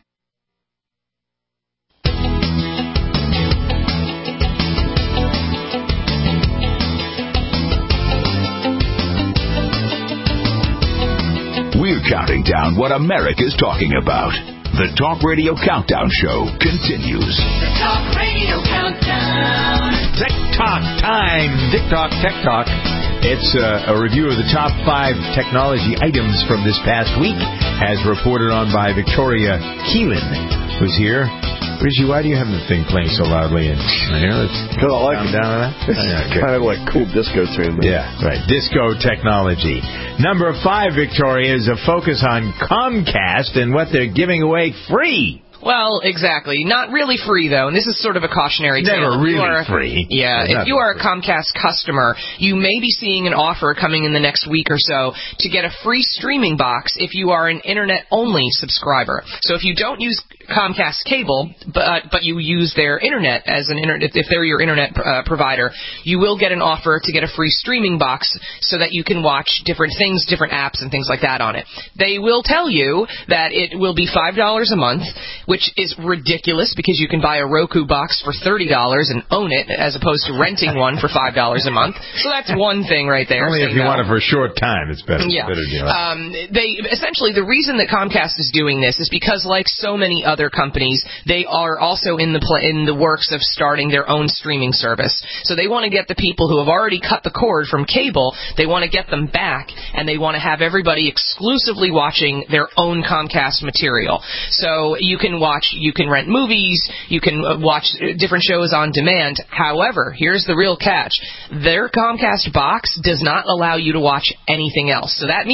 We're counting down what America's talking about. The Talk Radio Countdown Show continues. The Talk Radio Countdown. TikTok time. TikTok, Tech Talk. It's uh, a review of the top five technology items from this past week, as reported on by Victoria Keelan, who's here. Richie, why do you have the thing playing so loudly? And here, let's because I like it. Down on that. It's okay. Kind of like cool disco tune. Yeah, right. Disco technology. Number five, Victoria, is a focus on Comcast and what they're giving away free. Well, exactly. Not really free, though, and this is sort of a cautionary tale. Never really are, free. Yeah, It's if you are a Comcast customer, you may be seeing an offer coming in the next week or so to get a free streaming box if you are an Internet-only subscriber. So if you don't use Comcast cable, but but you use their Internet as an internet, if they're your Internet uh, provider, you will get an offer to get a free streaming box so that you can watch different things, different apps, and things like that on it. They will tell you that it will be five dollars a month, which is ridiculous because you can buy a Roku box for thirty dollars and own it as opposed to renting one for five dollars a month. So that's one thing right there. Only if you no. want it for a short time, it's better. Yeah. Better deal. Um, they essentially, the reason that Comcast is doing this is because, like so many other companies, they are also in the pl- in the works of starting their own streaming service. So they want to get the people who have already cut the cord from cable, they want to get them back, and they want to have everybody exclusively watching their own Comcast material. So you can watch, you can rent movies, you can watch different shows on demand. However, here's the real catch. Their Comcast box does not allow you to watch anything else. So that means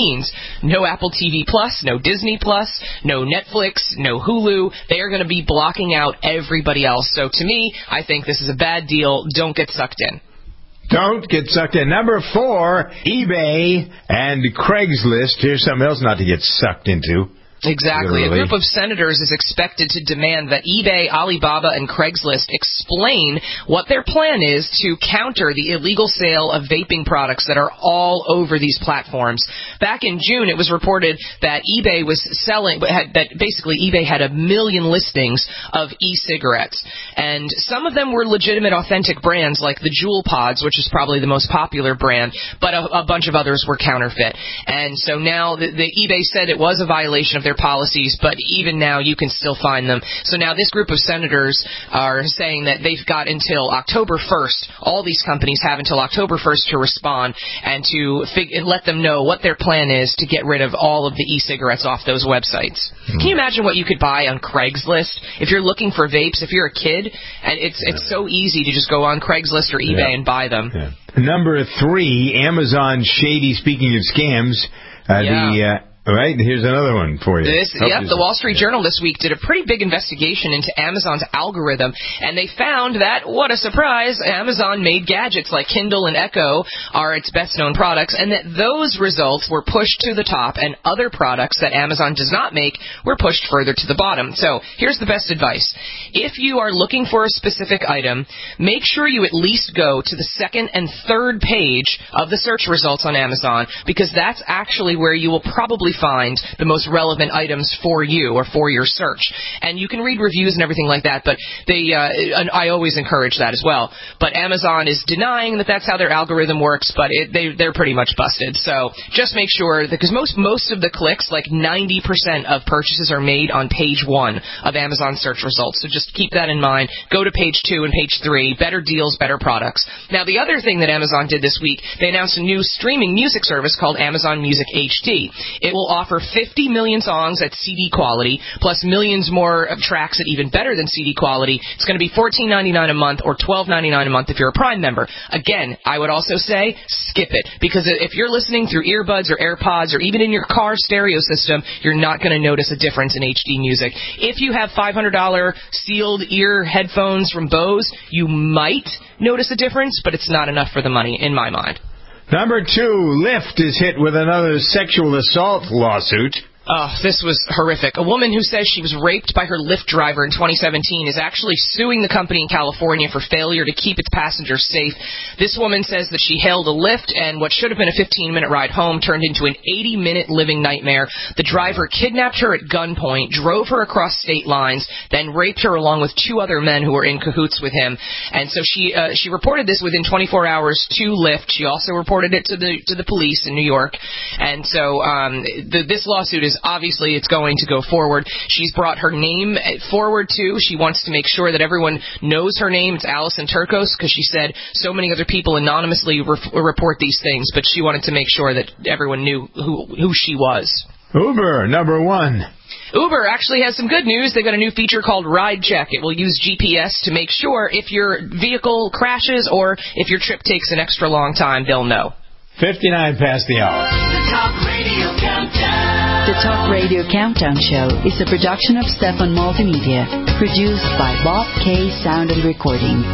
no Apple T V Plus, no Disney Plus, no Netflix, no Hulu. They are going to be blocking out everybody else. So to me, I think this is a bad deal. Don't get sucked in. Don't get sucked in. Number four, eBay and Craigslist. Here's something else not to get sucked into. Exactly. Literally. A group of senators is expected to demand that eBay, Alibaba, and Craigslist explain what their plan is to counter the illegal sale of vaping products that are all over these platforms. Back in June, it was reported that eBay was selling, had, that basically eBay had a million listings of e-cigarettes. And some of them were legitimate, authentic brands like the Juul Pods, which is probably the most popular brand, but a, a bunch of others were counterfeit. And so now the, the eBay said it was a violation of their policies, but even now you can still find them. So now this group of senators are saying that they've got until October first, all these companies have until October first to respond and to fig- let them know what their plan is to get rid of all of the e-cigarettes off those websites. Mm. Can you imagine what you could buy on Craigslist if you're looking for vapes, if you're a kid? And it's it's so easy to just go on Craigslist or eBay yeah. and buy them. Yeah. Number three, Amazon shady, speaking of scams, uh, yeah. the... Uh, All right, here's another one for you. This, yep, the Wall Street Journal this week did a pretty big investigation into Amazon's algorithm, and they found that, what a surprise, Amazon made gadgets like Kindle and Echo are its best-known products, and that those results were pushed to the top, and other products that Amazon does not make were pushed further to the bottom. So here's the best advice. If you are looking for a specific item, make sure you at least go to the second and third page of the search results on Amazon, because that's actually where you will probably find the most relevant items for you or for your search. And you can read reviews and everything like that, but they, uh, and I always encourage that as well. But Amazon is denying that that's how their algorithm works, but it, they, they're pretty much busted. So just make sure that, because most, most of the clicks, like ninety percent of purchases are made on page one of Amazon search results. So just keep that in mind. Go to page two and page three. Better deals, better products. Now, the other thing that Amazon did this week, they announced a new streaming music service called Amazon Music H D. It will offer fifty million songs at C D quality, plus millions more of tracks at even better than C D quality. It's going to be fourteen ninety-nine a month or twelve ninety-nine a month if you're a Prime member. Again, I would also say skip it, because if you're listening through earbuds or AirPods or even in your car stereo system, you're not going to notice a difference in H D music. If you have five hundred dollars sealed ear headphones from Bose, you might notice a difference, but it's not enough for the money, in my mind. Number two, Lyft is hit with another sexual assault lawsuit. Oh, this was horrific. A woman who says she was raped by her Lyft driver in twenty seventeen is actually suing the company in California for failure to keep its passengers safe. This woman says that she hailed a Lyft, and what should have been a fifteen-minute ride home turned into an eighty-minute living nightmare. The driver kidnapped her at gunpoint, drove her across state lines, then raped her along with two other men who were in cahoots with him. And so she uh, she reported this within twenty-four hours to Lyft. She also reported it to the to the police in New York. And so um, the, this lawsuit is obviously it's going to go forward. She's brought her name forward, too. She wants to make sure that everyone knows her name. It's Allison Turcos, because she said so many other people anonymously re- report these things, but she wanted to make sure that everyone knew who, who she was. Uber, number one. Uber actually has some good news. They've got a new feature called Ride Check. It will use G P S to make sure if your vehicle crashes or if your trip takes an extra long time, they'll know. fifty-nine past the hour. The Talk Radio Countdown. The Talk Radio Countdown Show is a production of Stefan Multimedia, produced by Bob K. Sound and Recording.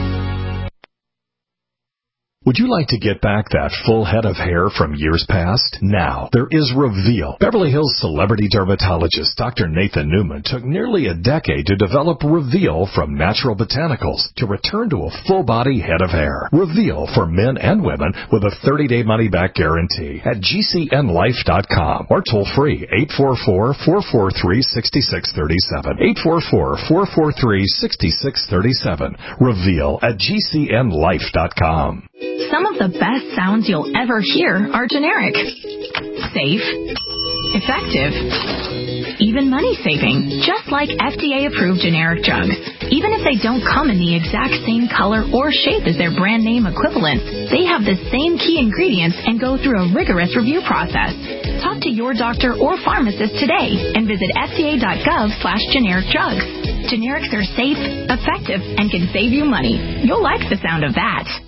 Would you like to get back that full head of hair from years past? Now, there is Reveal. Beverly Hills celebrity dermatologist Doctor Nathan Newman took nearly a decade to develop Reveal from natural botanicals to return to a full-body head of hair. Reveal for men and women with a thirty-day money-back guarantee at G C N life dot com or toll-free eight four four, four four three, six six three seven. eight four four, four four three, six six three seven. Reveal at G C N life dot com. Some of the best sounds you'll ever hear are generic. Safe. Effective. Even money-saving, just like F D A-approved generic drugs. Even if they don't come in the exact same color or shape as their brand name equivalents, they have the same key ingredients and go through a rigorous review process. Talk to your doctor or pharmacist today and visit F D A dot gov slash generic drugs. Generics are safe, effective, and can save you money. You'll like the sound of that.